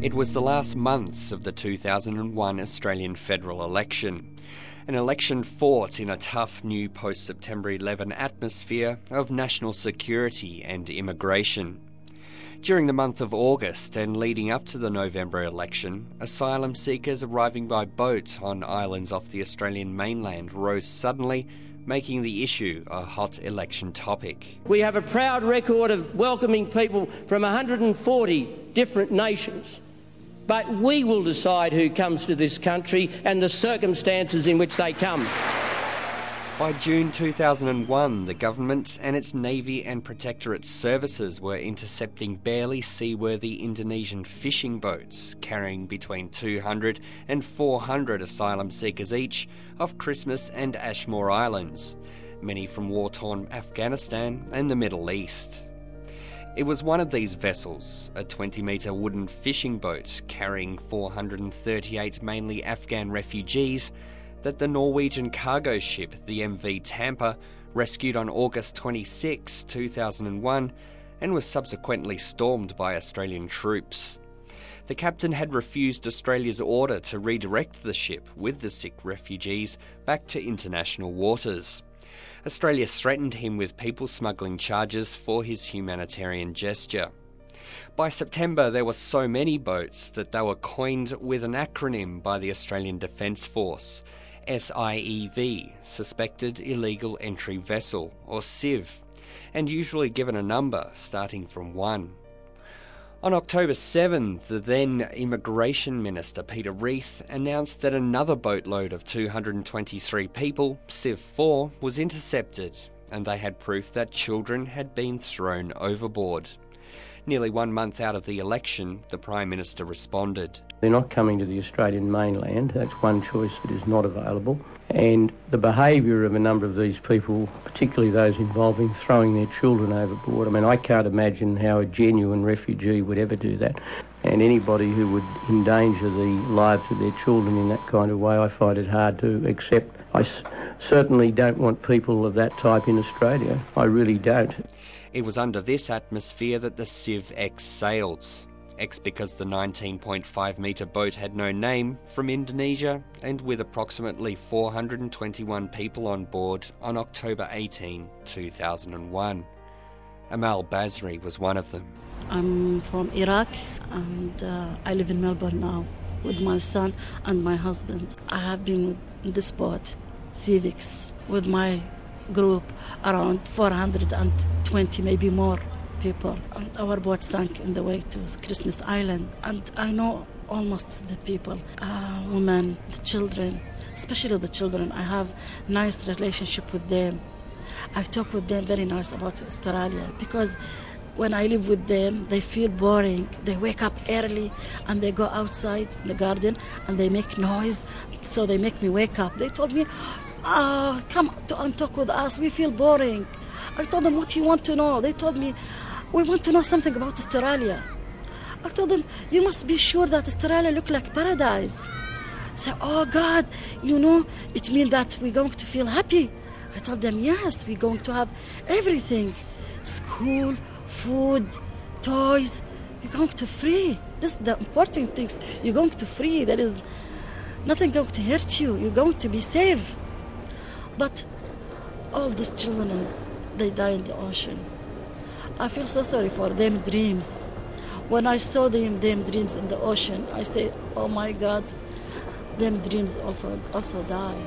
It was the last months of the 2001 Australian federal election. An election fought in a tough new post-September 11 atmosphere of national security and immigration. During the month of August and leading up to the November election, asylum seekers arriving by boat on islands off the Australian mainland rose suddenly, making the issue a hot election topic. We have a proud record of welcoming people from 140 different nations. But we will decide who comes to this country and the circumstances in which they come. By June 2001, the government and its Navy and Protectorate services were intercepting barely seaworthy Indonesian fishing boats carrying between 200 and 400 asylum seekers each off Christmas and Ashmore Islands, many from war-torn Afghanistan and the Middle East. It was one of these vessels, a 20-metre wooden fishing boat carrying 438 mainly Afghan refugees, that the Norwegian cargo ship, the MV Tampa, rescued on August 26, 2001, and was subsequently stormed by Australian troops. The captain had refused Australia's order to redirect the ship with the sick refugees back to international waters. Australia threatened him with people smuggling charges for his humanitarian gesture. By September, there were so many boats that they were coined with an acronym by the Australian Defence Force, SIEV, Suspected Illegal Entry Vessel, or SIV, and usually given a number starting from 1. On October 7, the then Immigration Minister Peter Reith announced that another boatload of 223 people, SIV 4, was intercepted, and they had proof that children had been thrown overboard. Nearly 1 month out of the election, the Prime Minister responded. They're not coming to the Australian mainland. That's one choice that is not available. And the behaviour of a number of these people, particularly those involving throwing their children overboard, I mean, I can't imagine how a genuine refugee would ever do that. And anybody who would endanger the lives of their children in that kind of way, I find it hard to accept. I certainly don't want people of that type in Australia. I really don't. It was under this atmosphere that the SIV X sailed. X because the 19.5-metre boat had no name, from Indonesia, and with approximately 421 people on board on October 18, 2001. Amal Basri was one of them. I'm from Iraq, and I live in Melbourne now with my son and my husband. I have been with this boat, Civics, with my group, around 420, maybe more people. And our boat sank in the way to Christmas Island. And I know almost the people, women, the children, especially the children. I have nice relationship with them. I talk with them very nice about Australia, because when I live with them, they feel boring. They wake up early and they go outside the garden and they make noise, so they make me wake up. They told me, come and talk with us, we feel boring. I told them, what do you want to know? They told me, we want to know something about Australia. I told them, you must be sure that Australia looks like paradise. So, oh God, it means that we're going to feel happy. I told them, yes, we're going to have everything. School, food, toys. You're going to free. This is the important things. You're going to free. There is nothing going to hurt you. You're going to be safe. But all these children, they die in the ocean. I feel so sorry for them dreams. When I saw them dreams in the ocean, I say, oh my God, them dreams also die.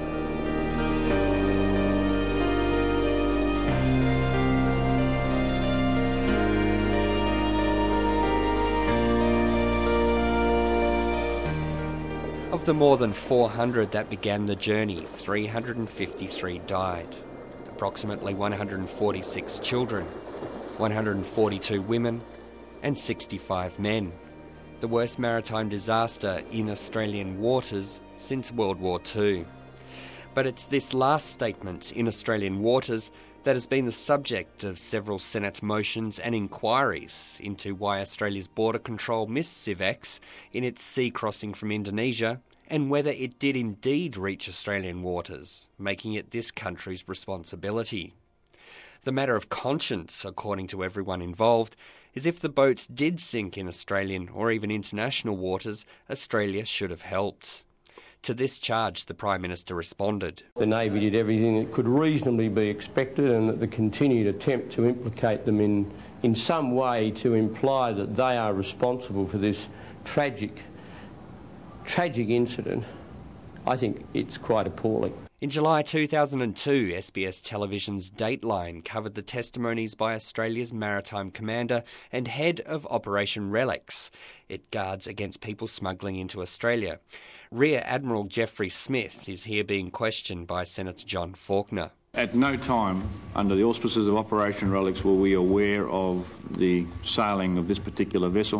Of the more than 400 that began the journey, 353 died. Approximately 146 children, 142 women, and 65 men. The worst maritime disaster in Australian waters since World War II. But it's this last statement in Australian waters that has been the subject of several Senate motions and inquiries into why Australia's border control missed CIVX in its sea crossing from Indonesia, and whether it did indeed reach Australian waters, making it this country's responsibility. The matter of conscience, according to everyone involved, is if the boats did sink in Australian or even international waters, Australia should have helped. To this charge, the Prime Minister responded. The Navy did everything that could reasonably be expected, and that the continued attempt to implicate them in some way to imply that they are responsible for this tragic incident, I think it's quite appalling. In July 2002, SBS Television's Dateline covered the testimonies by Australia's Maritime Commander and head of Operation Relics. It guards against people smuggling into Australia. Rear Admiral Jeffrey Smith is here being questioned by Senator John Faulkner. At no time under the auspices of Operation Relics were we aware of the sailing of this particular vessel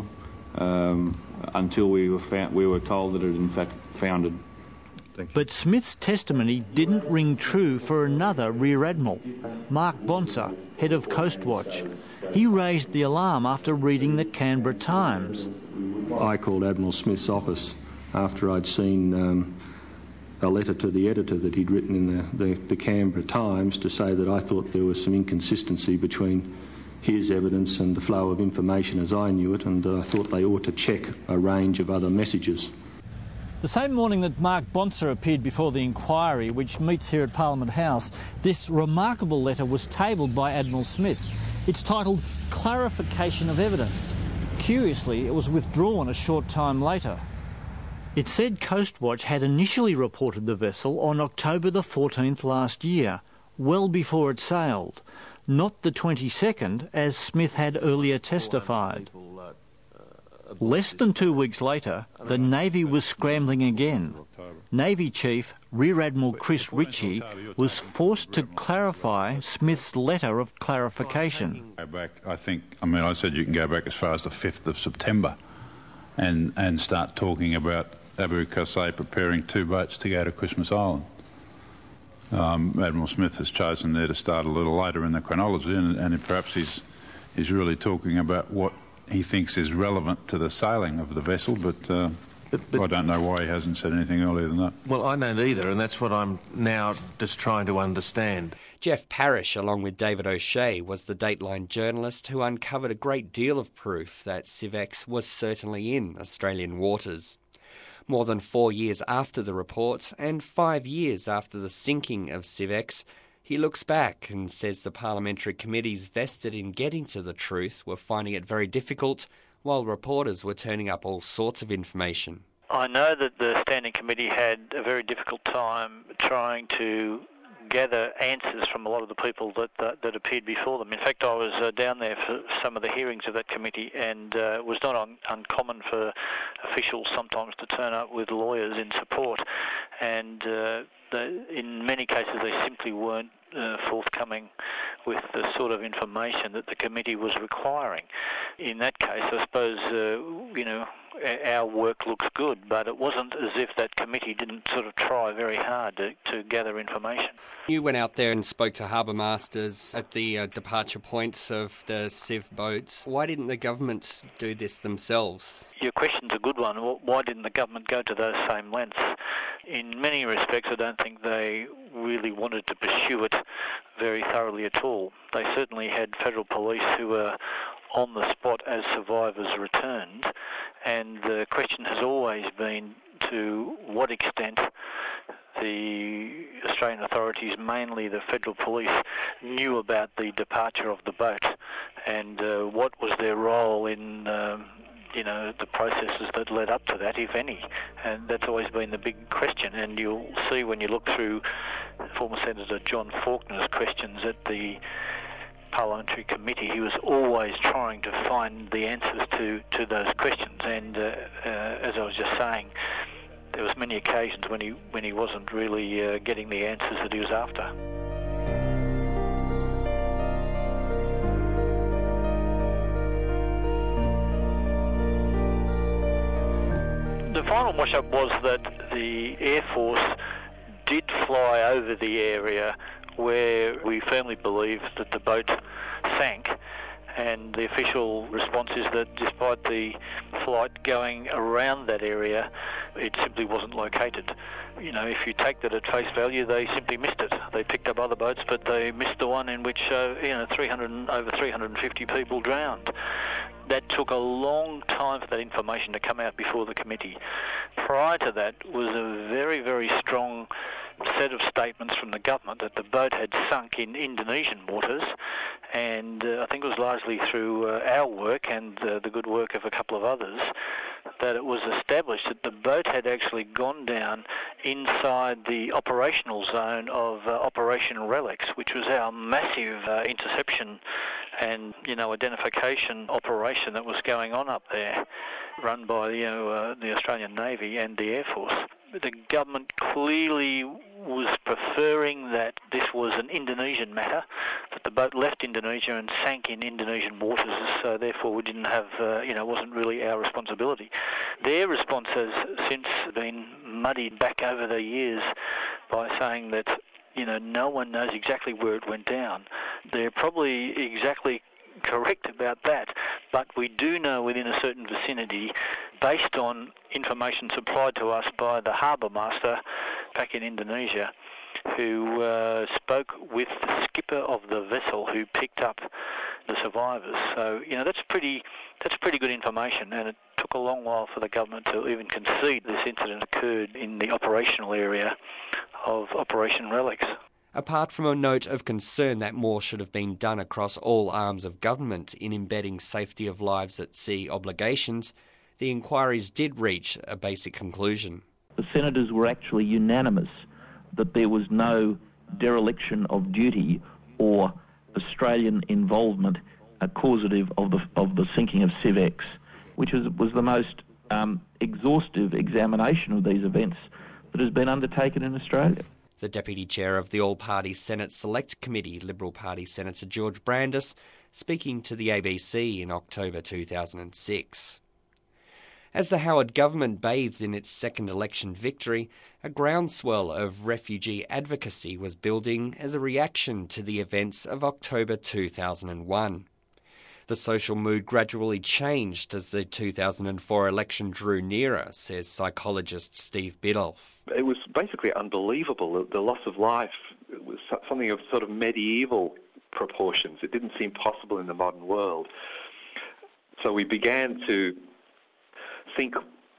until we were told that it in fact foundered. But Smith's testimony didn't ring true for another Rear Admiral, Mark Bonser, head of Coast Watch. He raised the alarm after reading the Canberra Times. I called Admiral Smith's office after I'd seen a letter to the editor that he'd written in the Canberra Times to say that I thought there was some inconsistency between his evidence and the flow of information as I knew it, and I thought they ought to check a range of other messages. The same morning that Mark Bonser appeared before the inquiry, which meets here at Parliament House, this remarkable letter was tabled by Admiral Smith. It's titled Clarification of Evidence. Curiously, it was withdrawn a short time later. It said Coast Watch had initially reported the vessel on October the 14th last year, well before it sailed, not the 22nd as Smith had earlier testified. Less than 2 weeks later, the Navy was scrambling again. Navy Chief Rear Admiral Chris Ritchie was forced to clarify Smith's letter of clarification. I said you can go back as far as the 5th of September and start talking about Abu Qusay preparing 2 boats to go to Christmas Island. Admiral Smith has chosen there to start a little later in the chronology, and perhaps he's really talking about what he thinks is relevant to the sailing of the vessel, but I don't know why he hasn't said anything earlier than that. Well, I don't either, and that's what I'm now just trying to understand. Jeff Parrish, along with David O'Shea, was the Dateline journalist who uncovered a great deal of proof that Civex was certainly in Australian waters. More than 4 years after the report, and 5 years after the sinking of Civex, he looks back and says the parliamentary committees vested in getting to the truth were finding it very difficult, while reporters were turning up all sorts of information. I know that the Standing Committee had a very difficult time trying to gather answers from a lot of the people that appeared before them. In fact, I was down there for some of the hearings of that committee, and it was not uncommon for officials sometimes to turn up with lawyers in support, and in many cases they simply weren't forthcoming with the sort of information that the committee was requiring. In that case, I suppose, our work looks good, but it wasn't as if that committee didn't sort of try very hard to gather information. You went out there and spoke to harbour masters at the departure points of the Civ boats. Why didn't the government do this themselves? Your question's a good one. Why didn't the government go to those same lengths? In many respects, I don't think they really wanted to pursue it very thoroughly at all. They certainly had federal police who were on the spot as survivors returned, and the question has always been to what extent the Australian authorities, mainly the federal police, knew about the departure of the boat, and what was their role in the processes that led up to that, if any. And that's always been the big question. And you'll see when you look through former Senator John Faulkner's questions at the parliamentary committee, he was always trying to find the answers to those questions. And as I was just saying, there was many occasions when he wasn't really getting the answers that he was after. The final wash-up was that the Air Force did fly over the area where we firmly believe that the boat sank, And the official response is that despite the flight going around that area, it simply wasn't located. You know, if you take that at face value, they simply missed it. They picked up other boats, but they missed the one in which over 350 people drowned. That took a long time for that information to come out before the committee. Prior to that was a very, very strong set of statements from the government that the boat had sunk in Indonesian waters, and I think it was largely through our work and the good work of a couple of others that it was established that the boat had actually gone down inside the operational zone of Operation Relics, which was our massive interception and identification operation that was going on up there, run by the Australian Navy and the Air Force. The government clearly was preferring that this was an Indonesian matter, that the boat left Indonesia and sank in Indonesian waters, so therefore we didn't have, wasn't really our responsibility. Their response has since been muddied back over the years by saying that, no one knows exactly where it went down. They're probably exactly correct about that, but we do know within a certain vicinity, based on information supplied to us by the harbour master back in Indonesia, who spoke with the skipper of the vessel who picked up the survivors. So, that's pretty good information, and it took a long while for the government to even concede this incident occurred in the operational area of Operation Relics. Apart from a note of concern that more should have been done across all arms of government in embedding safety of lives at sea obligations, the inquiries did reach a basic conclusion. The senators were actually unanimous that there was no dereliction of duty or Australian involvement causative of the sinking of CIVX, which was the most exhaustive examination of these events that has been undertaken in Australia. The Deputy Chair of the All-Party Senate Select Committee, Liberal Party Senator George Brandis, speaking to the ABC in October 2006. As the Howard government bathed in its second election victory, a groundswell of refugee advocacy was building as a reaction to the events of October 2001. The social mood gradually changed as the 2004 election drew nearer, says psychologist Steve Biddulph. It was basically unbelievable. The loss of life was something of sort of medieval proportions. It didn't seem possible in the modern world. So we began to think,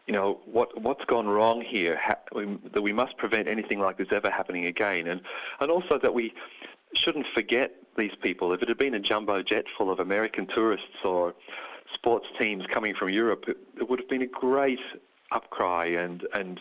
what's gone wrong here, that we must prevent anything like this ever happening again, and also that we shouldn't forget these people. If it had been a jumbo jet full of American tourists or sports teams coming from Europe, it would have been a great outcry and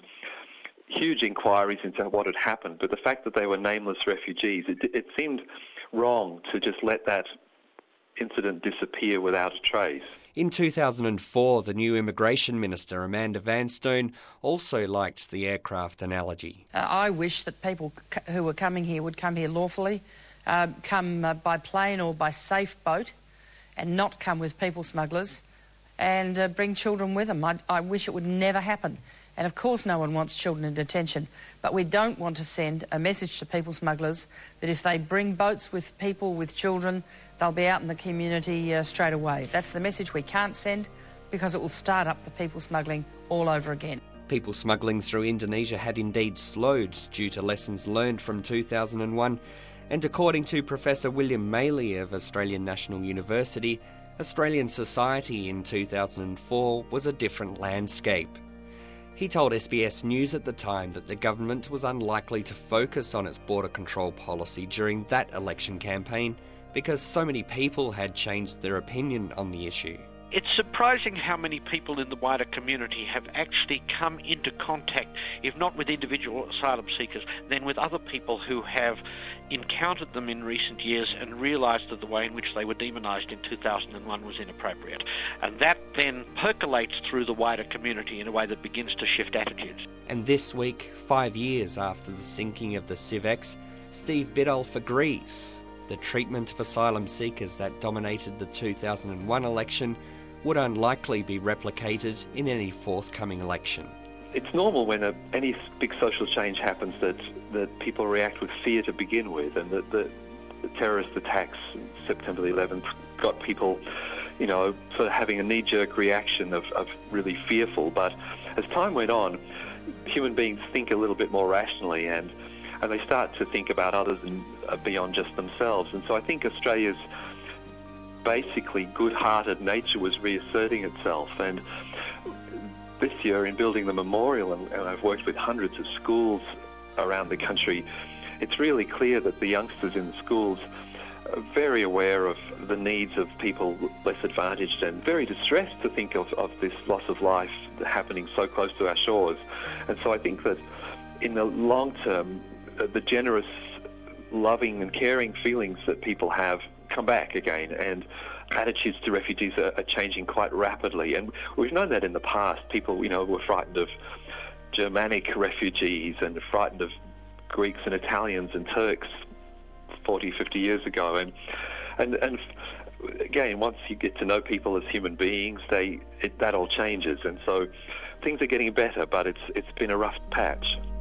huge inquiries into what had happened. But the fact that they were nameless refugees, it seemed wrong to just let that incident disappear without a trace. In 2004, the new Immigration Minister, Amanda Vanstone, also liked the aircraft analogy. I wish that people who were coming here would come here lawfully, come by plane or by safe boat, and not come with people smugglers, and bring children with them. I wish it would never happen. And of course no one wants children in detention, but we don't want to send a message to people smugglers that if they bring boats with people with children, they'll be out in the community straight away. That's the message we can't send, because it will start up the people smuggling all over again. People smuggling through Indonesia had indeed slowed due to lessons learned from 2001, and according to Professor William Maley of Australian National University, Australian society in 2004 was a different landscape. He told SBS News at the time that the government was unlikely to focus on its border control policy during that election campaign because so many people had changed their opinion on the issue. It's surprising how many people in the wider community have actually come into contact, if not with individual asylum seekers, then with other people who have encountered them in recent years and realised that the way in which they were demonised in 2001 was inappropriate. And that then percolates through the wider community in a way that begins to shift attitudes. And this week, 5 years after the sinking of the CIVX, Steve Biddulph agrees the treatment of asylum seekers that dominated the 2001 election would unlikely be replicated in any forthcoming election. It's normal when any big social change happens that people react with fear to begin with, and that the terrorist attacks, September the 11th, got people, sort of having a knee-jerk reaction of really fearful. But as time went on, human beings think a little bit more rationally, and they start to think about others and beyond just themselves. And so I think Australia's basically good-hearted nature was reasserting itself. And this year, in building the memorial, and I've worked with hundreds of schools around the country, it's really clear that the youngsters in the schools are very aware of the needs of people less advantaged and very distressed to think of this loss of life happening so close to our shores. And so I think that in the long term, the generous, loving and caring feelings that people have come back again, and attitudes to refugees are changing quite rapidly. And we've known that in the past. People, were frightened of Germanic refugees and frightened of Greeks and Italians and Turks 40, 50 years ago. And again, once you get to know people as human beings, that all changes. And so things are getting better, but it's been a rough patch.